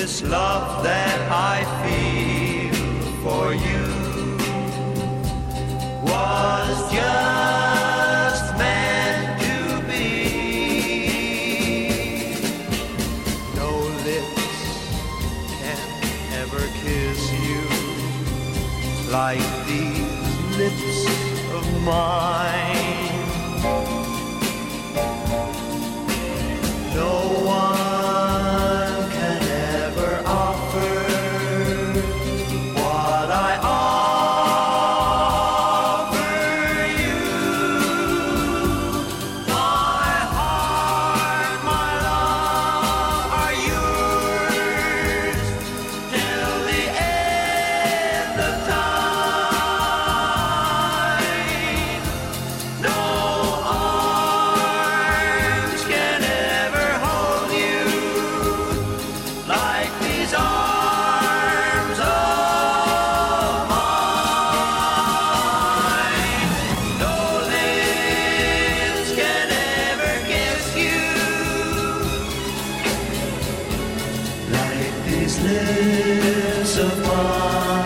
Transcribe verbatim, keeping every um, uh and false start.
this love that I feel for you was just meant to be. No lips can ever kiss you like these lips of mine. No one can ever offer what I offer you. My heart, my love are yours till the end of time. No arms can ever hold you like these arms of mine. No lips can ever kiss you like these lips of mine.